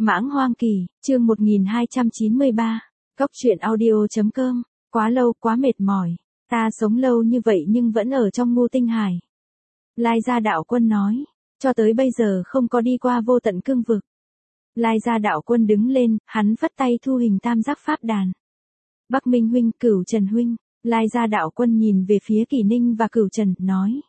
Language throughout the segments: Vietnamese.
Mãng Hoang Kỳ, chương 1293. Cốc truyện audio.com. Quá lâu, quá mệt mỏi. Ta sống lâu như vậy nhưng vẫn ở trong Ngô Tinh Hải. Lai Gia Đạo Quân nói. Cho tới bây giờ không có đi qua vô tận cương vực. Lai Gia Đạo Quân đứng lên, hắn vất tay thu hình tam giác pháp đàn. Bắc Minh huynh, Cửu Trần huynh. Lai Gia Đạo Quân nhìn về phía Kỷ Ninh và Cửu Trần, nói.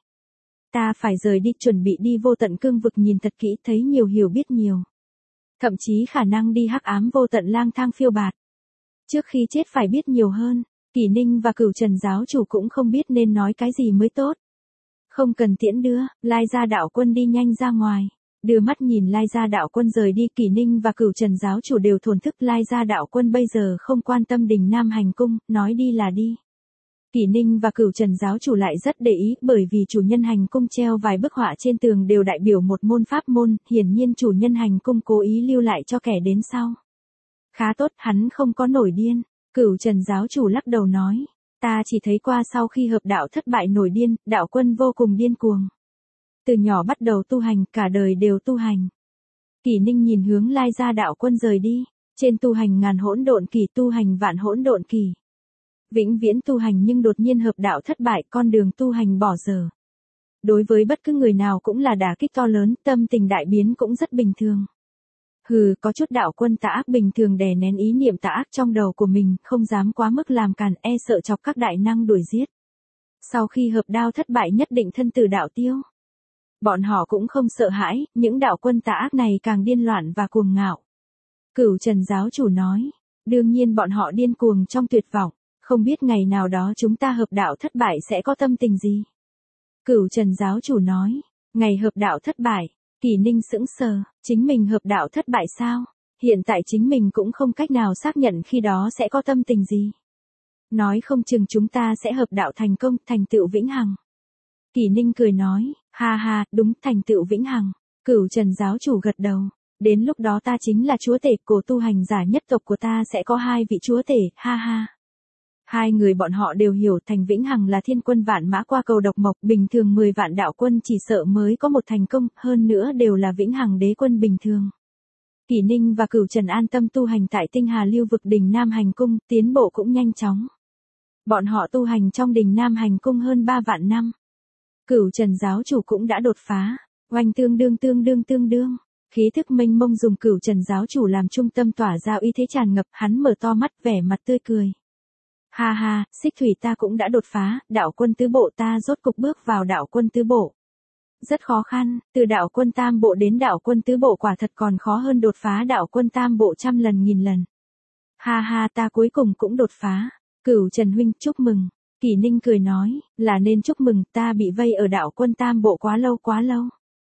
Ta phải rời đi, chuẩn bị đi vô tận cương vực, nhìn thật kỹ, thấy nhiều hiểu biết nhiều. Thậm chí khả năng đi hắc ám vô tận lang thang phiêu bạt. Trước khi chết phải biết nhiều hơn. Kỷ Ninh và Cửu Trần giáo chủ cũng không biết nên nói cái gì mới tốt. Không cần tiễn đưa, Lai Gia Đạo Quân đi nhanh ra ngoài. Đưa mắt nhìn Lai Gia Đạo Quân rời đi, Kỷ Ninh và Cửu Trần giáo chủ đều thổn thức. Lai Gia Đạo Quân bây giờ không quan tâm Đình Nam hành cung, nói đi là đi. Kỷ Ninh và Cửu Trần giáo chủ lại rất để ý, bởi vì chủ nhân hành cung treo vài bức họa trên tường đều đại biểu một môn pháp môn, hiển nhiên chủ nhân hành cung cố ý lưu lại cho kẻ đến sau. Khá tốt, hắn không có nổi điên. Cửu Trần giáo chủ lắc đầu nói, ta chỉ thấy qua sau khi hợp đạo thất bại nổi điên, đạo quân vô cùng điên cuồng. Từ nhỏ bắt đầu tu hành, cả đời đều tu hành. Kỷ Ninh nhìn hướng Lai Gia Đạo Quân rời đi, trên tu hành ngàn hỗn độn kỳ, tu hành vạn hỗn độn kỳ. Vĩnh viễn tu hành nhưng đột nhiên hợp đạo thất bại, con đường tu hành bỏ dở. Đối với bất cứ người nào cũng là đả kích to lớn, tâm tình đại biến cũng rất bình thường. Hừ, có chút đạo quân tà ác bình thường đè nén ý niệm tà ác trong đầu của mình, không dám quá mức làm càn, e sợ chọc các đại năng đuổi giết. Sau khi hợp đao thất bại nhất định thân tử đạo tiêu. Bọn họ cũng không sợ hãi, những đạo quân tà ác này càng điên loạn và cuồng ngạo. Cửu Trần giáo chủ nói, đương nhiên bọn họ điên cuồng trong tuyệt vọng, không biết ngày nào đó chúng ta hợp đạo thất bại sẽ có tâm tình gì. Cửu Trần giáo chủ nói, ngày hợp đạo thất bại. Kỷ Ninh sững sờ, chính mình hợp đạo thất bại sao? Hiện tại chính mình cũng không cách nào xác nhận khi đó sẽ có tâm tình gì. Nói không chừng chúng ta sẽ hợp đạo thành công, thành tựu vĩnh hằng. Kỷ Ninh cười nói, ha ha, đúng, thành tựu vĩnh hằng. Cửu Trần giáo chủ gật đầu, đến lúc đó ta chính là chúa tể, cổ tu hành giả nhất tộc của ta sẽ có 2 vị chúa tể, ha ha. 2 người bọn họ đều hiểu thành vĩnh hằng là thiên quân vạn mã qua cầu độc mộc, bình thường 10 vạn đạo quân chỉ sợ mới có một thành công, hơn nữa đều là vĩnh hằng đế quân bình thường. Kỷ Ninh và Cửu Trần an tâm tu hành tại Tinh Hà Lưu vực Đình Nam hành cung, tiến bộ cũng nhanh chóng. Bọn họ tu hành trong Đình Nam hành cung hơn 3 vạn năm. Cửu Trần giáo chủ cũng đã đột phá, oanh tương đương. Khí thức mênh mông dùng Cửu Trần giáo chủ làm trung tâm tỏa ra uy thế tràn ngập, hắn mở to mắt vẻ mặt tươi cười. Ha ha, Xích Thủy ta cũng đã đột phá, đạo quân tứ bộ ta rốt cục bước vào đạo quân tứ bộ. Rất khó khăn, từ đạo quân tam bộ đến đạo quân tứ bộ quả thật còn khó hơn đột phá đạo quân tam bộ trăm lần nghìn lần. Ha ha, ta cuối cùng cũng đột phá. Cửu Trần huynh, chúc mừng. Kỷ Ninh cười nói, là nên chúc mừng, ta bị vây ở đạo quân tam bộ quá lâu.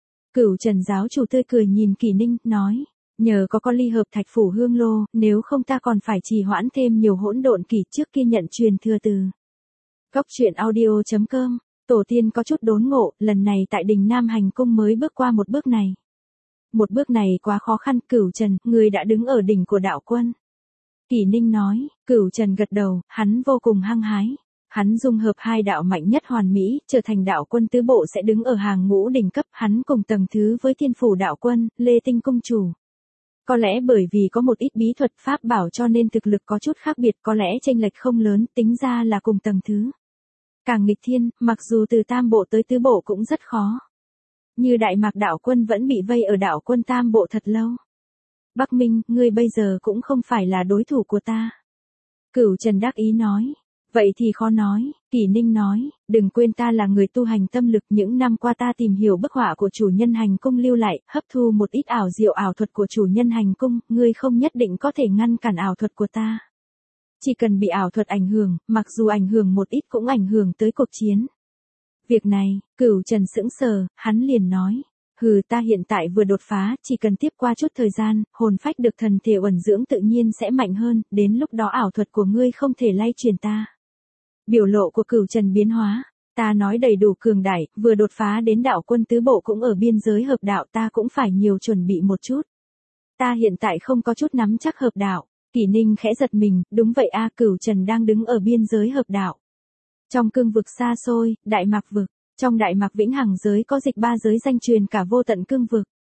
Cửu Trần giáo chủ tươi cười nhìn Kỷ Ninh, nói. Nhờ có ly hợp thạch phủ hương lô, nếu không ta còn phải trì hoãn thêm nhiều hỗn độn kỳ trước kia nhận truyền thừa từ. Cốc truyện audio.com. Tổ tiên có chút đốn ngộ, lần này tại Đình Nam hành cung mới bước qua một bước này. Một bước này quá khó khăn, Cửu Trần, người đã đứng ở đỉnh của đạo quân. Kỷ Ninh nói, Cửu Trần gật đầu, hắn vô cùng hăng hái. Hắn dung hợp 2 đạo mạnh nhất hoàn mỹ, trở thành đạo quân tứ bộ sẽ đứng ở hàng ngũ đỉnh cấp, hắn cùng tầng thứ với Thiên Phủ đạo quân, Lê Tinh cung chủ. Có lẽ bởi vì có một ít bí thuật pháp bảo cho nên thực lực có chút khác biệt, có lẽ chênh lệch không lớn, tính ra là cùng tầng thứ. Càng nghịch thiên, mặc dù từ tam bộ tới tứ bộ cũng rất khó. Như Đại Mạc đạo quân vẫn bị vây ở đạo quân tam bộ thật lâu. Bắc Minh, ngươi bây giờ cũng không phải là đối thủ của ta. Cửu Trần đắc ý nói. Vậy thì khó nói, Kỷ Ninh nói, đừng quên ta là người tu hành tâm lực, những năm qua ta tìm hiểu bức họa của chủ nhân hành cung lưu lại, hấp thu một ít ảo diệu ảo thuật của chủ nhân hành cung, ngươi không nhất định có thể ngăn cản ảo thuật của ta. Chỉ cần bị ảo thuật ảnh hưởng, mặc dù ảnh hưởng một ít cũng ảnh hưởng tới cuộc chiến. Việc này, Cửu Trần sững sờ, hắn liền nói. Hừ, ta hiện tại vừa đột phá, chỉ cần tiếp qua chút thời gian, hồn phách được thần thể uẩn dưỡng tự nhiên sẽ mạnh hơn, đến lúc đó ảo thuật của ngươi không thể lay truyền ta. Biểu lộ của Cửu Trần biến hóa, ta nói đầy đủ cường đại, vừa đột phá đến đạo quân tứ bộ cũng ở biên giới hợp đạo, ta cũng phải nhiều chuẩn bị một chút. Ta hiện tại không có chút nắm chắc hợp đạo. Kỷ Ninh khẽ giật mình, đúng vậy a, Cửu Trần đang đứng ở biên giới hợp đạo. Trong cương vực xa xôi, Đại Mạc vực, trong Đại Mạc vĩnh hằng giới có dịch 3 giới danh truyền cả vô tận cương vực.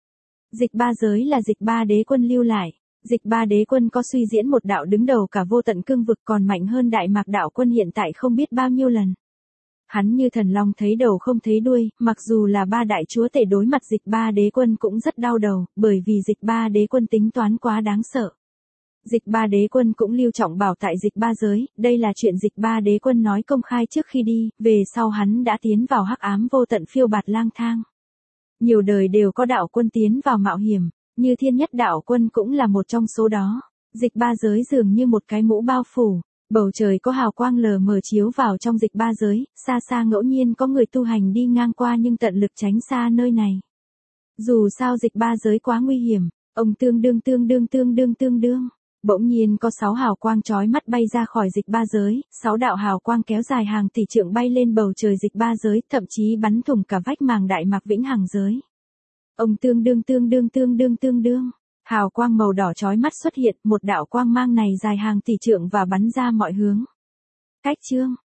Dịch ba giới là Dịch ba đế quân lưu lại. Dịch ba đế quân có suy diễn một đạo đứng đầu cả vô tận cương vực còn mạnh hơn Đại Mạc đạo quân hiện tại không biết bao nhiêu lần. Hắn như thần long thấy đầu không thấy đuôi, mặc dù là ba đại chúa tể đối mặt Dịch ba đế quân cũng rất đau đầu, bởi vì Dịch ba đế quân tính toán quá đáng sợ. Dịch ba đế quân cũng lưu trọng bảo tại Dịch ba giới, đây là chuyện Dịch ba đế quân nói công khai trước khi đi, về sau hắn đã tiến vào hắc ám vô tận phiêu bạt lang thang. Nhiều đời đều có đạo quân tiến vào mạo hiểm, như Thiên Nhất đạo quân cũng là một trong số đó. Dịch ba giới dường như một cái mũ bao phủ, bầu trời có hào quang lờ mờ chiếu vào trong Dịch ba giới, xa xa ngẫu nhiên có người tu hành đi ngang qua nhưng tận lực tránh xa nơi này. Dù sao Dịch ba giới quá nguy hiểm, ông tương đương. Bỗng nhiên có 6 hào quang chói mắt bay ra khỏi Dịch ba giới, 6 đạo hào quang kéo dài hàng tỷ trượng bay lên bầu trời Dịch ba giới, thậm chí bắn thủng cả vách màng Đại Mạc vĩnh hằng giới. Ông tương đương. Hào quang màu đỏ chói mắt xuất hiện, một đạo quang mang này dài hàng tỷ trượng và bắn ra mọi hướng. Cách chương